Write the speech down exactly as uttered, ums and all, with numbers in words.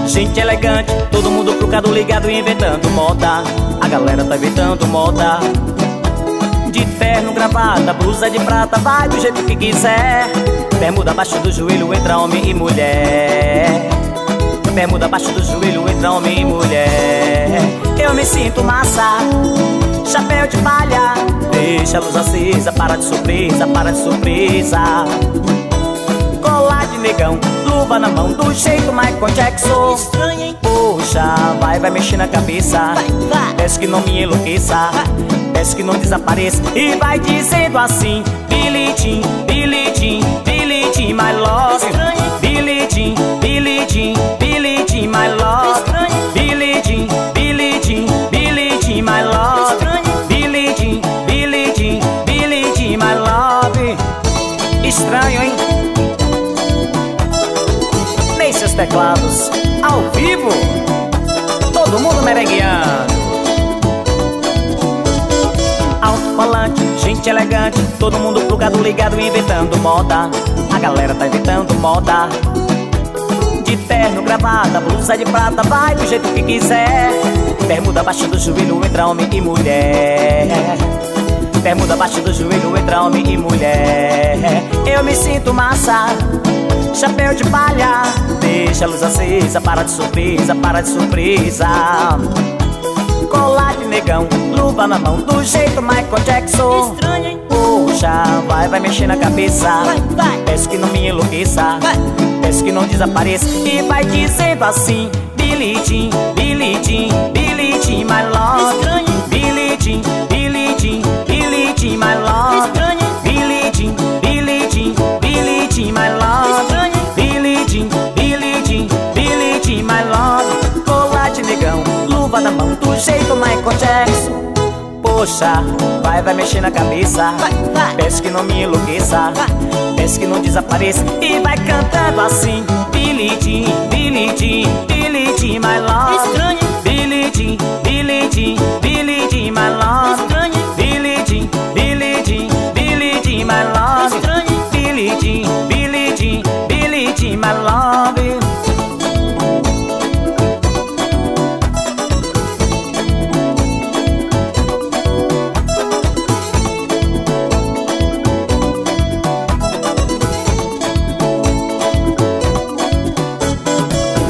gente elegante, todo mundo pro cado ligado inventando moda. A galera tá inventando moda. De terno, gravata, blusa de prata, vai do jeito que quiser. Bermuda abaixo do joelho, entra homem e mulher. Bermuda abaixo do joelho, entra homem e mulher. Eu me sinto massa, chapéu de palha, deixa a luz acesa, para de surpresa, para de surpresa. Colar de negão, luva na mão, do jeito Michael Jackson. Estranho, hein? Poxa, vai, vai mexer na cabeça. Vai, vai. Peço que não me enlouqueça, peço que não desapareça. E vai dizendo assim: Billie Jean, Billie Jean, Billie Jean, my love. Estranho. Billie Jean, Billie Jean, Billie Jean, my love. Estranho. Billie Jean, Billie Jean, Billie Jean, my love. Estranho. Billie Jean, Billie Jean, Billie Jean, my love. Estranho, hein? Nem seus teclados, ao vivo, todo mundo merengueando. Alto-falante, gente elegante, todo mundo plugado, ligado, inventando moda. A galera tá inventando moda. De terno, gravata, blusa de prata, vai do jeito que quiser. Bermuda abaixo do joelho, entra homem e mulher. Bermuda abaixo do joelho, entra homem e mulher. Eu me sinto massa, chapéu de palha, deixa a luz acesa, para de surpresa, para de surpresa. Colar de negão, luva na mão, do jeito Michael Jackson. Estranho, hein? Poxa, vai, vai mexer na cabeça. Vai, vai. Peço que não me enlouqueça, Vai. peço que não desapareça. E vai dizendo assim: Billie Jean, Billie Jean, Billie Jean, my love. Estranho. Billie Jean, Billie Jean, Billie Jean, my love. Estranho. Billie Jean, Billie Jean, Billie Jean, my love. Estranho. Billie Jean, Billie Jean, Billie Jean, my love. Colar de negão, luva na mão, do jeito Michael Jackson. Poxa, vai, vai mexer na cabeça. Vai, vai. Peço que não me enlouqueça, Vai. peço que não desapareça. E vai cantando assim: Billie Jean, Billie Jean, Billie Jean, my love. Estranho.